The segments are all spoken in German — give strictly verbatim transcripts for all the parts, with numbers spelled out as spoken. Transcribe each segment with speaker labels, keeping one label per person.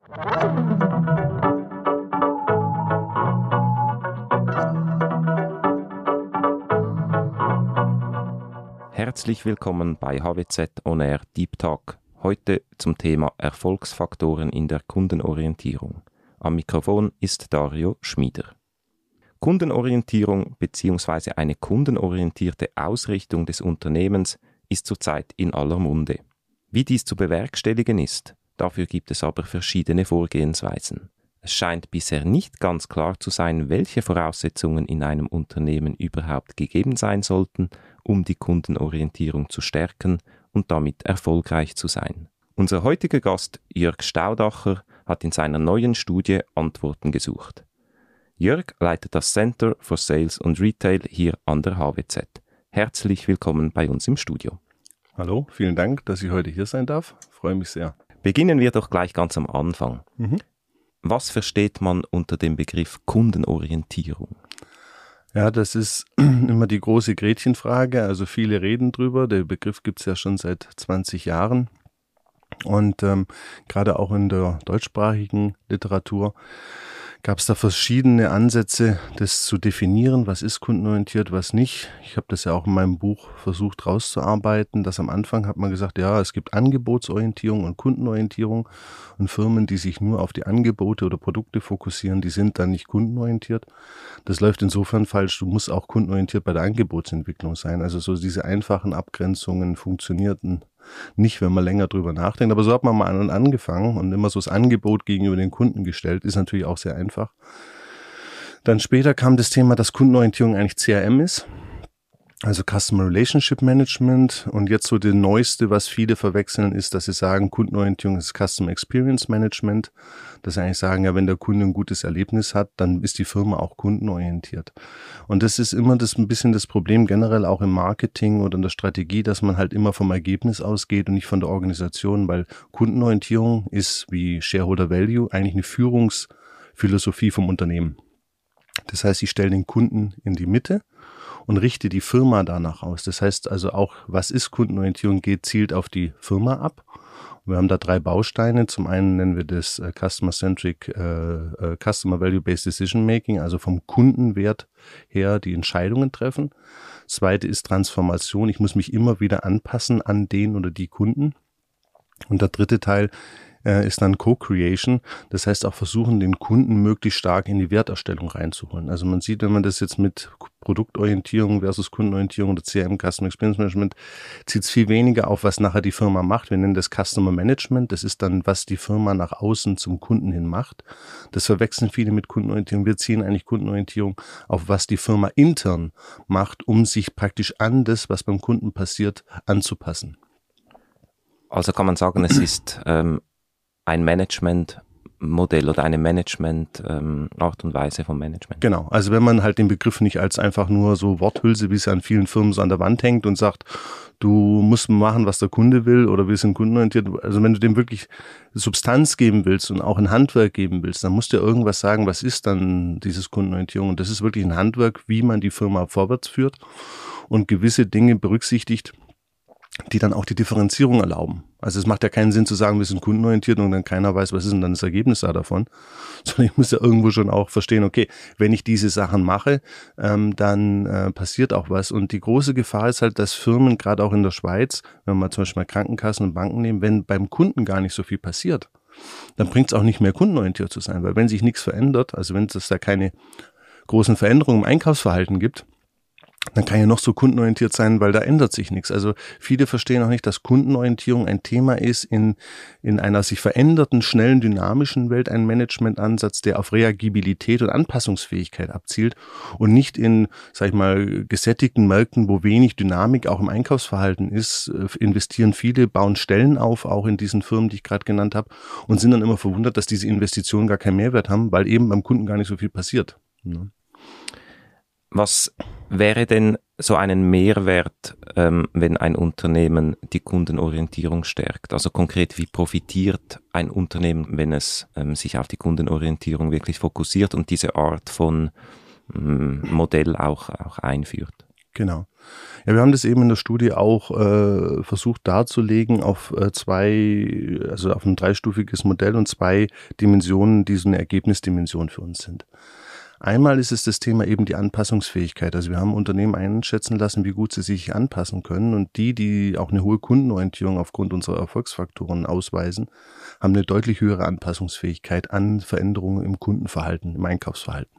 Speaker 1: Herzlich willkommen bei H W Z On Air Deep Talk. Heute zum Thema Erfolgsfaktoren in der Kundenorientierung. Am Mikrofon ist Dario Schmieder. Kundenorientierung bzw. eine kundenorientierte Ausrichtung des Unternehmens ist zurzeit in aller Munde. Wie dies zu bewerkstelligen ist, dafür gibt es aber verschiedene Vorgehensweisen. Es scheint bisher nicht ganz klar zu sein, welche Voraussetzungen in einem Unternehmen überhaupt gegeben sein sollten, um die Kundenorientierung zu stärken und damit erfolgreich zu sein. Unser heutiger Gast Jörg Staudacher hat in seiner neuen Studie Antworten gesucht. Jörg leitet das Center for Sales und Retail hier an der H W Z. Herzlich willkommen bei uns im Studio.
Speaker 2: Hallo, vielen Dank, dass ich heute hier sein darf. Ich freue mich sehr.
Speaker 1: Beginnen wir doch gleich ganz am Anfang. Mhm. Was versteht man unter dem Begriff Kundenorientierung?
Speaker 2: Ja, das ist immer die große Gretchenfrage. Also viele reden drüber. Der Begriff gibt es ja schon seit zwanzig Jahren. Und ähm, gerade auch in der deutschsprachigen Literatur gab es da verschiedene Ansätze, das zu definieren, was ist kundenorientiert, was nicht. Ich habe das ja auch in meinem Buch versucht rauszuarbeiten, dass am Anfang hat man gesagt, ja, es gibt Angebotsorientierung und Kundenorientierung und Firmen, die sich nur auf die Angebote oder Produkte fokussieren, die sind dann nicht kundenorientiert. Das läuft insofern falsch, du musst auch kundenorientiert bei der Angebotsentwicklung sein. Also so diese einfachen Abgrenzungen funktionierten nicht, wenn man länger drüber nachdenkt. Aber so hat man mal an und angefangen und immer so das Angebot gegenüber den Kunden gestellt. Ist natürlich auch sehr einfach. Dann später kam das Thema, dass Kundenorientierung eigentlich C R M ist. Also Customer Relationship Management. Und jetzt so das Neueste, was viele verwechseln, ist, dass sie sagen, Kundenorientierung ist Customer Experience Management. Dass sie eigentlich sagen, ja, wenn der Kunde ein gutes Erlebnis hat, dann ist die Firma auch kundenorientiert. Und das ist immer das ein bisschen das Problem generell auch im Marketing oder in der Strategie, dass man halt immer vom Ergebnis ausgeht und nicht von der Organisation, weil Kundenorientierung ist wie Shareholder Value eigentlich eine Führungsphilosophie vom Unternehmen. Das heißt, ich stelle den Kunden in die Mitte und richte die Firma danach aus. Das heißt also auch, was ist Kundenorientierung, geht zielt auf die Firma ab. Wir haben da drei Bausteine. Zum einen nennen wir das äh, Customer-Centric, äh, äh, Customer Value-Based Decision Making, also vom Kundenwert her die Entscheidungen treffen. Das zweite ist Transformation. Ich muss mich immer wieder anpassen an den oder die Kunden. Und der dritte Teil äh, ist dann Co-Creation. Das heißt auch versuchen, den Kunden möglichst stark in die Werterstellung reinzuholen. Also man sieht, wenn man das jetzt mit Produktorientierung versus Kundenorientierung oder C R M, Customer Experience Management, zieht es viel weniger auf, was nachher die Firma macht. Wir nennen das Customer Management. Das ist dann, was die Firma nach außen zum Kunden hin macht. Das verwechseln viele mit Kundenorientierung. Wir ziehen eigentlich Kundenorientierung auf, was die Firma intern macht, um sich praktisch an das, was beim Kunden passiert, anzupassen.
Speaker 1: Also kann man sagen, es ist ähm, ein Managementmodell oder eine Management ähm, Art und Weise vom Management.
Speaker 2: Genau, also wenn man halt den Begriff nicht als einfach nur so Worthülse, wie es an vielen Firmen so an der Wand hängt und sagt, du musst machen, was der Kunde will oder wir sind kundenorientiert. Also wenn du dem wirklich Substanz geben willst und auch ein Handwerk geben willst, dann musst du ja irgendwas sagen, was ist dann dieses Kundenorientierung. Und das ist wirklich ein Handwerk, wie man die Firma vorwärts führt und gewisse Dinge berücksichtigt, die dann auch die Differenzierung erlauben. Also es macht ja keinen Sinn zu sagen, wir sind kundenorientiert und dann keiner weiß, was ist denn dann das Ergebnis da davon. Sondern ich muss ja irgendwo schon auch verstehen, okay, wenn ich diese Sachen mache, ähm, dann äh, passiert auch was. Und die große Gefahr ist halt, dass Firmen, gerade auch in der Schweiz, wenn wir mal zum Beispiel mal Krankenkassen und Banken nehmen, wenn beim Kunden gar nicht so viel passiert, dann bringt es auch nicht mehr kundenorientiert zu sein. Weil wenn sich nichts verändert, also wenn es da keine großen Veränderungen im Einkaufsverhalten gibt, dann kann ja noch so kundenorientiert sein, weil da ändert sich nichts. Also viele verstehen auch nicht, dass Kundenorientierung ein Thema ist in in einer sich veränderten, schnellen, dynamischen Welt, ein Managementansatz, der auf Reagibilität und Anpassungsfähigkeit abzielt und nicht in, sag ich mal, gesättigten Märkten, wo wenig Dynamik auch im Einkaufsverhalten ist, investieren viele, bauen Stellen auf, auch in diesen Firmen, die ich gerade genannt habe, und sind dann immer verwundert, dass diese Investitionen gar keinen Mehrwert haben, weil eben beim Kunden gar nicht so viel passiert. Ja.
Speaker 1: Was wäre denn so einen Mehrwert, ähm, wenn ein Unternehmen die Kundenorientierung stärkt? Also konkret, wie profitiert ein Unternehmen, wenn es ähm, sich auf die Kundenorientierung wirklich fokussiert und diese Art von ähm, Modell auch, auch einführt?
Speaker 2: Genau. Ja, wir haben das eben in der Studie auch äh, versucht darzulegen auf äh, zwei, also auf ein dreistufiges Modell und zwei Dimensionen, die so eine Ergebnisdimension für uns sind. Einmal ist es das Thema eben die Anpassungsfähigkeit. Also wir haben Unternehmen einschätzen lassen, wie gut sie sich anpassen können. Und die, die auch eine hohe Kundenorientierung aufgrund unserer Erfolgsfaktoren ausweisen, haben eine deutlich höhere Anpassungsfähigkeit an Veränderungen im Kundenverhalten, im Einkaufsverhalten.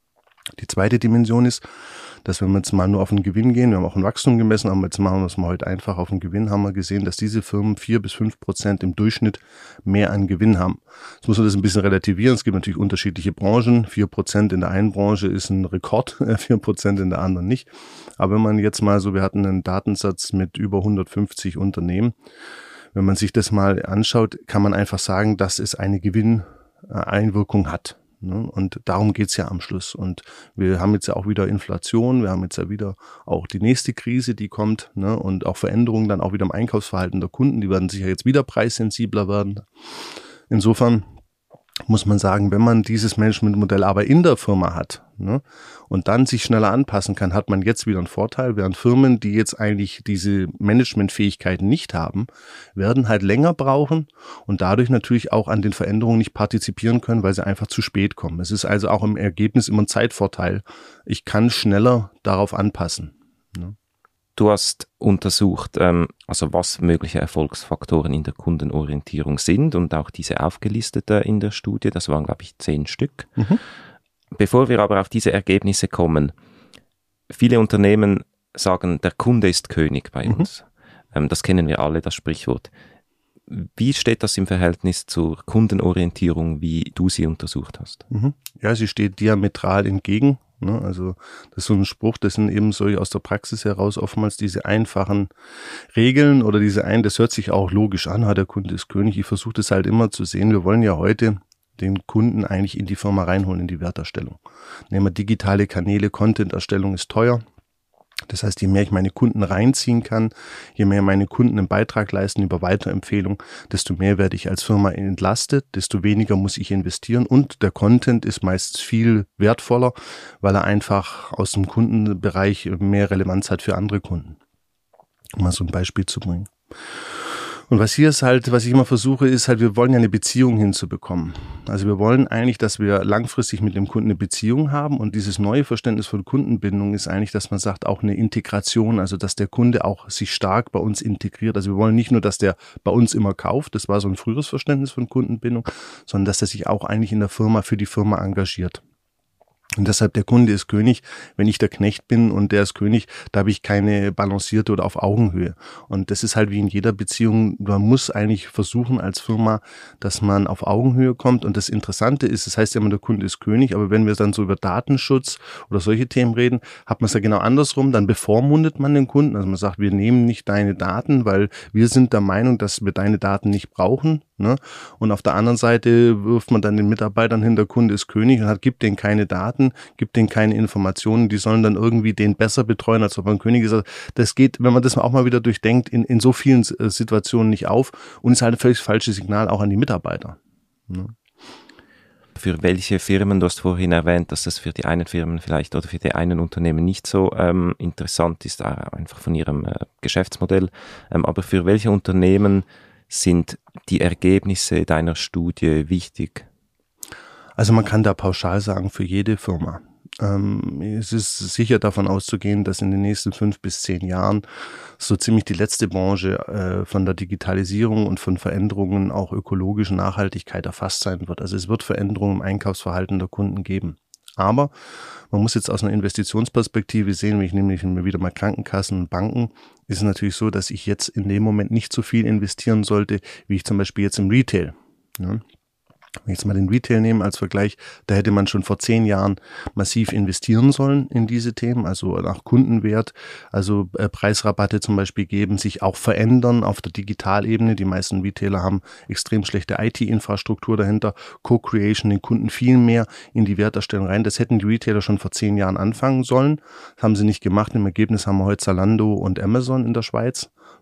Speaker 2: Die zweite Dimension ist, dass wenn wir jetzt mal nur auf den Gewinn gehen, wir haben auch ein Wachstum gemessen, aber jetzt machen wir es mal heute einfach auf den Gewinn, haben wir gesehen, dass diese Firmen vier bis fünf Prozent im Durchschnitt mehr an Gewinn haben. Jetzt muss man das ein bisschen relativieren. Es gibt natürlich unterschiedliche Branchen. vier Prozent in der einen Branche ist ein Rekord, vier Prozent in der anderen nicht. Aber wenn man jetzt mal so, wir hatten einen Datensatz mit über hundertfünfzig Unternehmen. Wenn man sich das mal anschaut, kann man einfach sagen, dass es eine Gewinneinwirkung hat. Und darum geht's ja am Schluss. Und wir haben jetzt ja auch wieder Inflation, wir haben jetzt ja wieder auch die nächste Krise, die kommt, ne? Und auch Veränderungen dann auch wieder im Einkaufsverhalten der Kunden, die werden sicher jetzt wieder preissensibler werden. Insofern muss man sagen, wenn man dieses Managementmodell aber in der Firma hat, ne, und dann sich schneller anpassen kann, hat man jetzt wieder einen Vorteil, während Firmen, die jetzt eigentlich diese Managementfähigkeiten nicht haben, werden halt länger brauchen und dadurch natürlich auch an den Veränderungen nicht partizipieren können, weil sie einfach zu spät kommen. Es ist also auch im Ergebnis immer ein Zeitvorteil. Ich kann schneller darauf anpassen. Ne.
Speaker 1: Du hast untersucht, ähm, also was mögliche Erfolgsfaktoren in der Kundenorientierung sind und auch diese aufgelistet in der Studie. Das waren, glaube ich, zehn Stück. Mhm. Bevor wir aber auf diese Ergebnisse kommen, viele Unternehmen sagen, der Kunde ist König bei mhm. uns. Ähm, das kennen wir alle, das Sprichwort. Wie steht das im Verhältnis zur Kundenorientierung, wie du sie untersucht hast?
Speaker 2: Mhm. Ja, sie steht diametral entgegen. Also das ist so ein Spruch, das sind eben so aus der Praxis heraus oftmals diese einfachen Regeln oder diese ein, das hört sich auch logisch an, der Kunde ist König. Ich versuche das halt immer zu sehen, wir wollen ja heute den Kunden eigentlich in die Firma reinholen, in die Werterstellung. Nehmen wir digitale Kanäle, Content-Erstellung ist teuer. Das heißt, je mehr ich meine Kunden reinziehen kann, je mehr meine Kunden einen Beitrag leisten über Weiterempfehlung, desto mehr werde ich als Firma entlastet, desto weniger muss ich investieren und der Content ist meist viel wertvoller, weil er einfach aus dem Kundenbereich mehr Relevanz hat für andere Kunden. Um mal so ein Beispiel zu bringen. Und was hier ist halt, was ich immer versuche, ist halt, wir wollen ja eine Beziehung hinzubekommen. Also wir wollen eigentlich, dass wir langfristig mit dem Kunden eine Beziehung haben und dieses neue Verständnis von Kundenbindung ist eigentlich, dass man sagt, auch eine Integration, also dass der Kunde auch sich stark bei uns integriert. Also wir wollen nicht nur, dass der bei uns immer kauft, das war so ein früheres Verständnis von Kundenbindung, sondern dass er sich auch eigentlich in der Firma für die Firma engagiert. Und deshalb, der Kunde ist König, wenn ich der Knecht bin und der ist König, da habe ich keine balancierte oder auf Augenhöhe. Und das ist halt wie in jeder Beziehung, man muss eigentlich versuchen als Firma, dass man auf Augenhöhe kommt. Und das Interessante ist, das heißt ja immer, der Kunde ist König, aber wenn wir dann so über Datenschutz oder solche Themen reden, hat man es ja genau andersrum, dann bevormundet man den Kunden. Also man sagt, wir nehmen nicht deine Daten, weil wir sind der Meinung, dass wir deine Daten nicht brauchen. Ne? Und auf der anderen Seite wirft man dann den Mitarbeitern hin, der Kunde ist König und hat, gibt denen keine Daten, gibt denen keine Informationen, die sollen dann irgendwie den besser betreuen, als ob man König ist. Das geht, wenn man das auch mal wieder durchdenkt, in, in so vielen Situationen nicht auf und ist halt ein völlig falsches Signal auch an die Mitarbeiter. Ne?
Speaker 1: Für welche Firmen, du hast vorhin erwähnt, dass das für die einen Firmen vielleicht oder für die einen Unternehmen nicht so ähm, interessant ist, einfach von ihrem äh, Geschäftsmodell, ähm, aber für welche Unternehmen sind die Ergebnisse deiner Studie wichtig?
Speaker 2: Also man kann da pauschal sagen, für jede Firma. Ähm, es ist sicher davon auszugehen, dass in den nächsten fünf bis zehn Jahren so ziemlich die letzte Branche äh, von der Digitalisierung und von Veränderungen auch ökologischen Nachhaltigkeit erfasst sein wird. Also es wird Veränderungen im Einkaufsverhalten der Kunden geben. Aber man muss jetzt aus einer Investitionsperspektive sehen, wenn ich nämlich wieder mal Krankenkassen und Banken, ist es natürlich so, dass ich jetzt in dem Moment nicht so viel investieren sollte, wie ich zum Beispiel jetzt im Retail. Ja. Wenn ich jetzt mal den Retail nehme als Vergleich, da hätte man schon vor zehn Jahren massiv investieren sollen in diese Themen, also nach Kundenwert, also äh, Preisrabatte zum Beispiel geben, sich auch verändern auf der Digitalebene. Die meisten Retailer haben extrem schlechte I T-Infrastruktur dahinter, Co-Creation, den Kunden viel mehr in die Werterstellung rein. Das hätten die Retailer schon vor zehn Jahren anfangen sollen, das haben sie nicht gemacht. Im Ergebnis haben wir heute Zalando und Amazon in der Schweiz.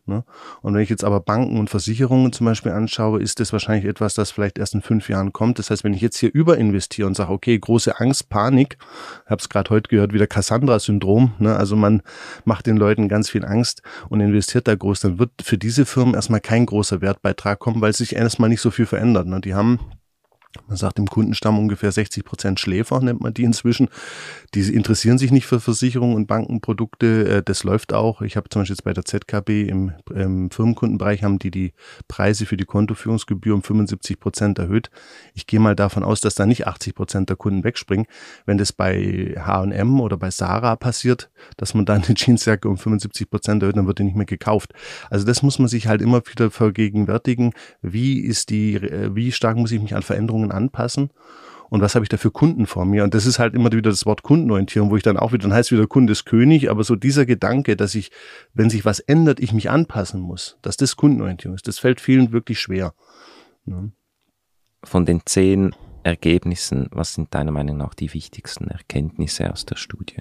Speaker 2: Ne? Und wenn ich jetzt aber Banken und Versicherungen zum Beispiel anschaue, ist das wahrscheinlich etwas, das vielleicht erst in fünf Jahren kommt. Das heißt, wenn ich jetzt hier überinvestiere und sage, okay, große Angst, Panik, ich habe es gerade heute gehört, wieder Cassandra-Syndrom, ne? Also man macht den Leuten ganz viel Angst und investiert da groß, dann wird für diese Firmen erstmal kein großer Wertbeitrag kommen, weil sich erstmal nicht so viel verändert. Ne? Die haben, man sagt im Kundenstamm ungefähr sechzig Prozent Schläfer, nennt man die inzwischen. Die interessieren sich nicht für Versicherungen und Bankenprodukte. Das läuft auch. Ich habe zum Beispiel jetzt bei der Z K B im, im Firmenkundenbereich haben die die Preise für die Kontoführungsgebühr um fünfundsiebzig Prozent erhöht. Ich gehe mal davon aus, dass da nicht achtzig Prozent der Kunden wegspringen. Wenn das bei H und M oder bei Sarah passiert, dass man da eine Jeansjacke um fünfundsiebzig Prozent erhöht, dann wird die nicht mehr gekauft. Also das muss man sich halt immer wieder vergegenwärtigen. Wie ist die, wie stark muss ich mich an Veränderungen anpassen und was habe ich da für Kunden vor mir? Und das ist halt immer wieder das Wort Kundenorientierung, wo ich dann auch wieder, dann heißt wieder Kunde ist König, aber so dieser Gedanke, dass ich, wenn sich was ändert, ich mich anpassen muss, dass das Kundenorientierung ist, das fällt vielen wirklich schwer. Ja.
Speaker 1: Von den zehn Ergebnissen, was sind deiner Meinung nach die wichtigsten Erkenntnisse aus der Studie?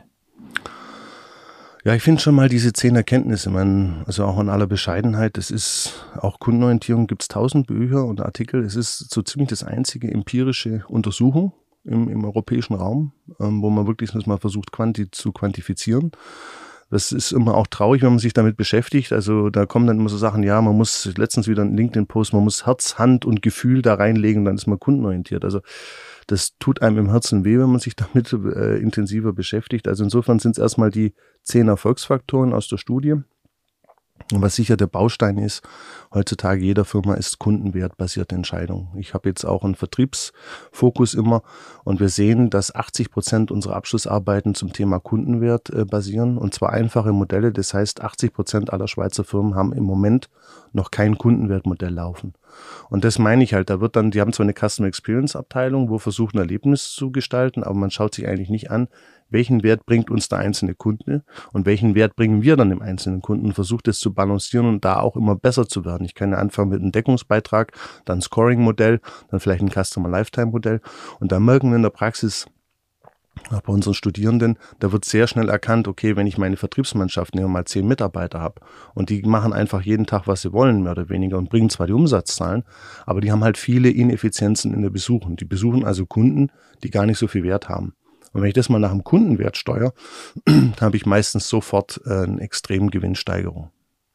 Speaker 2: Ja, ich finde schon mal diese zehn Erkenntnisse, man, also auch in aller Bescheidenheit, es ist auch Kundenorientierung, gibt es tausend Bücher und Artikel, es ist so ziemlich das einzige empirische Untersuchung im, im europäischen Raum, ähm, wo man wirklich das mal versucht quanti zu quantifizieren. Das ist immer auch traurig, wenn man sich damit beschäftigt. Also da kommen dann immer so Sachen, ja, man muss, letztens wieder ein LinkedIn-Post, man muss Herz, Hand und Gefühl da reinlegen und dann ist man kundenorientiert. Also das tut einem im Herzen weh, wenn man sich damit äh, intensiver beschäftigt. Also insofern sind es erstmal die zehn Erfolgsfaktoren aus der Studie. Und was sicher der Baustein ist, heutzutage jeder Firma ist kundenwertbasierte Entscheidung. Ich habe jetzt auch einen Vertriebsfokus immer und wir sehen, dass achtzig Prozent unserer Abschlussarbeiten zum Thema Kundenwert äh, basieren und zwar einfache Modelle. Das heißt, achtzig Prozent aller Schweizer Firmen haben im Moment noch kein Kundenwertmodell laufen. Und das meine ich halt, da wird dann, die haben zwar eine Customer Experience Abteilung, wo versucht ein Erlebnis zu gestalten, aber man schaut sich eigentlich nicht an, welchen Wert bringt uns der einzelne Kunde und welchen Wert bringen wir dann dem einzelnen Kunden und versucht es zu balancieren und da auch immer besser zu werden. Ich kann ja anfangen mit einem Deckungsbeitrag, dann Scoring-Modell, dann vielleicht ein Customer Lifetime-Modell und da merken wir in der Praxis, auch bei unseren Studierenden, da wird sehr schnell erkannt, okay, wenn ich meine Vertriebsmannschaft, nehmen wir mal zehn Mitarbeiter habe und die machen einfach jeden Tag, was sie wollen, mehr oder weniger und bringen zwar die Umsatzzahlen, aber die haben halt viele Ineffizienzen in der Besuchen. Die besuchen also Kunden, die gar nicht so viel Wert haben. Und wenn ich das mal nach dem Kundenwert steuere, dann habe ich meistens sofort äh, eine extreme Gewinnsteigerung.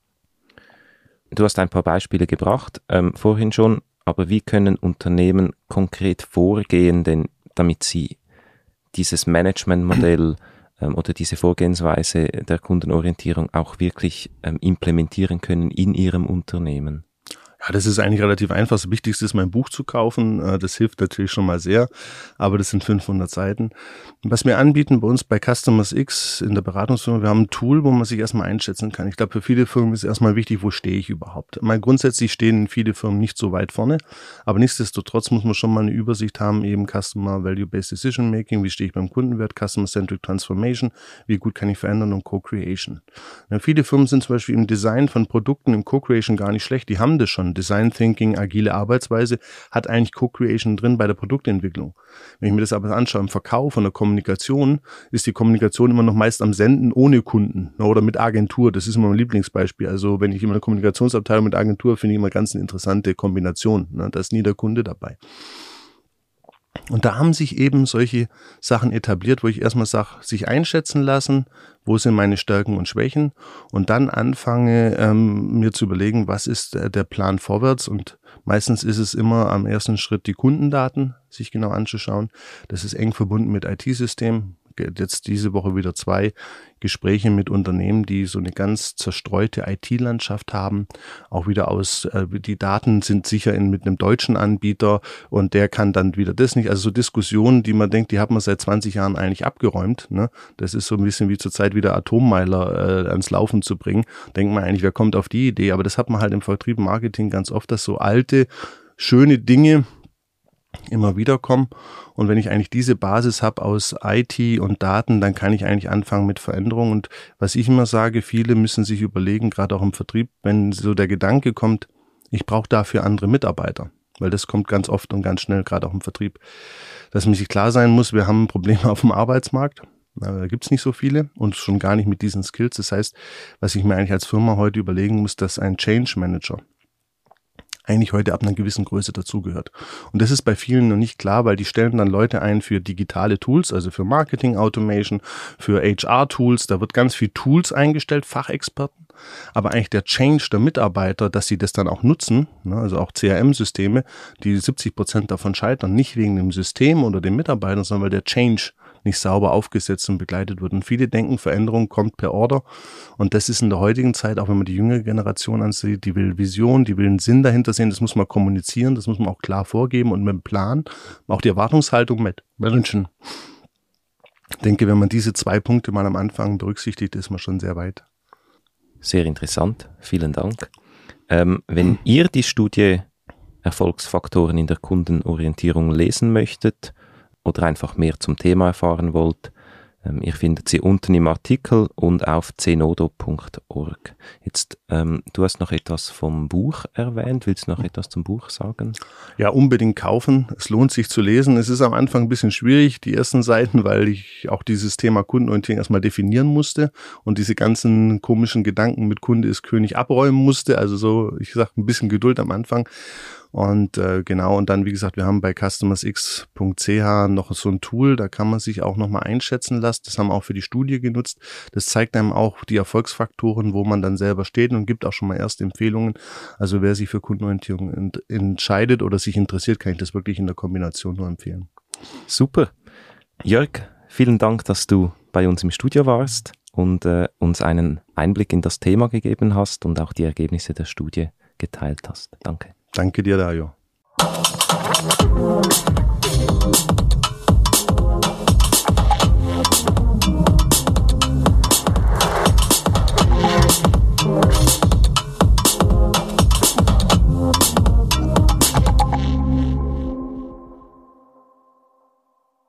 Speaker 1: Du hast ein paar Beispiele gebracht, ähm, vorhin schon, aber wie können Unternehmen konkret vorgehen, denn damit sie dieses Managementmodell ähm, oder diese Vorgehensweise der Kundenorientierung auch wirklich ähm, implementieren können in ihrem Unternehmen?
Speaker 2: Ja, das ist eigentlich relativ einfach. Das Wichtigste ist, mein Buch zu kaufen. Das hilft natürlich schon mal sehr, aber das sind fünfhundert Seiten. Was wir anbieten bei uns bei Customers X in der Beratungsfirma, wir haben ein Tool, wo man sich erstmal einschätzen kann. Ich glaube, für viele Firmen ist erstmal wichtig, wo stehe ich überhaupt? Mal grundsätzlich stehen viele Firmen nicht so weit vorne, aber nichtsdestotrotz muss man schon mal eine Übersicht haben, eben Customer Value-Based Decision Making, wie stehe ich beim Kundenwert, Customer Centric Transformation, wie gut kann ich verändern und Co-Creation. Ja, viele Firmen sind zum Beispiel im Design von Produkten, im Co-Creation gar nicht schlecht, die haben das schon. Design Thinking, agile Arbeitsweise, hat eigentlich Co-Creation drin bei der Produktentwicklung. Wenn ich mir das aber anschaue, im Verkauf und der Kommunikation, ist die Kommunikation immer noch meist am Senden ohne Kunden oder mit Agentur. Das ist immer mein Lieblingsbeispiel. Also wenn ich immer eine Kommunikationsabteilung mit Agentur, finde ich immer ganz eine interessante Kombination. Da ist nie der Kunde dabei. Und da haben sich eben solche Sachen etabliert, wo ich erstmal sage, sich einschätzen lassen, wo sind meine Stärken und Schwächen und dann anfange ähm, mir zu überlegen, was ist der, der Plan vorwärts und meistens ist es immer am ersten Schritt die Kundendaten, sich genau anzuschauen. Das ist eng verbunden mit I T-Systemen. Jetzt diese Woche wieder zwei Gespräche mit Unternehmen, die so eine ganz zerstreute I T-Landschaft haben. Auch wieder aus, äh, die Daten sind sicher in, mit einem deutschen Anbieter und der kann dann wieder das nicht. Also so Diskussionen, die man denkt, die hat man seit zwanzig Jahren eigentlich abgeräumt. Ne? Das ist so ein bisschen wie zur Zeit wieder Atommeiler äh, ans Laufen zu bringen. Denkt man eigentlich, wer kommt auf die Idee? Aber das hat man halt im Vertrieb und Marketing ganz oft, dass so alte, schöne Dinge immer wieder kommen. Und wenn ich eigentlich diese Basis habe aus I T und Daten, dann kann ich eigentlich anfangen mit Veränderungen. Und was ich immer sage, viele müssen sich überlegen, gerade auch im Vertrieb, wenn so der Gedanke kommt, ich brauche dafür andere Mitarbeiter, weil das kommt ganz oft und ganz schnell, gerade auch im Vertrieb, dass mir sich klar sein muss, wir haben Probleme auf dem Arbeitsmarkt. Da gibt es nicht so viele und schon gar nicht mit diesen Skills. Das heißt, was ich mir eigentlich als Firma heute überlegen muss, dass ein Change Manager eigentlich heute ab einer gewissen Größe dazugehört. Und das ist bei vielen noch nicht klar, weil die stellen dann Leute ein für digitale Tools, also für Marketing Automation, für H R-Tools. Da wird ganz viel Tools eingestellt, Fachexperten. Aber eigentlich der Change der Mitarbeiter, dass sie das dann auch nutzen, ne, also auch C R M-Systeme, die siebzig Prozent davon scheitern, nicht wegen dem System oder den Mitarbeitern, sondern weil der Change nicht sauber aufgesetzt und begleitet wird. Und viele denken, Veränderung kommt per Order. Und das ist in der heutigen Zeit, auch wenn man die jüngere Generation ansieht, die will Vision, die will einen Sinn dahinter sehen. Das muss man kommunizieren, das muss man auch klar vorgeben und mit dem Plan, auch die Erwartungshaltung mit managen. Ich denke, wenn man diese zwei Punkte mal am Anfang berücksichtigt, ist man schon sehr weit.
Speaker 1: Sehr interessant, vielen Dank. Ähm, wenn ihr die Studie Erfolgsfaktoren in der Kundenorientierung lesen möchtet, oder einfach mehr zum Thema erfahren wollt, ähm, ihr findet sie unten im Artikel und auf zenodo punkt org. Jetzt, ähm, du hast noch etwas vom Buch erwähnt. Willst du noch etwas zum Buch sagen?
Speaker 2: Ja, unbedingt kaufen. Es lohnt sich zu lesen. Es ist am Anfang ein bisschen schwierig, die ersten Seiten, weil ich auch dieses Thema Kundenorientierung erstmal definieren musste und diese ganzen komischen Gedanken mit Kunde ist König abräumen musste. Also so, ich sag, ein bisschen Geduld am Anfang. Und äh, genau, und dann, wie gesagt, wir haben bei customersx punkt c h noch so ein Tool, da kann man sich auch nochmal einschätzen lassen. Das haben wir auch für die Studie genutzt. Das zeigt einem auch die Erfolgsfaktoren, wo man dann selber steht und gibt auch schon mal erste Empfehlungen. Also wer sich für Kundenorientierung ent- entscheidet oder sich interessiert, kann ich das wirklich in der Kombination nur empfehlen.
Speaker 1: Super. Jörg, vielen Dank, dass du bei uns im Studio warst und äh, uns einen Einblick in das Thema gegeben hast und auch die Ergebnisse der Studie geteilt hast. Danke.
Speaker 2: Danke dir, Dario.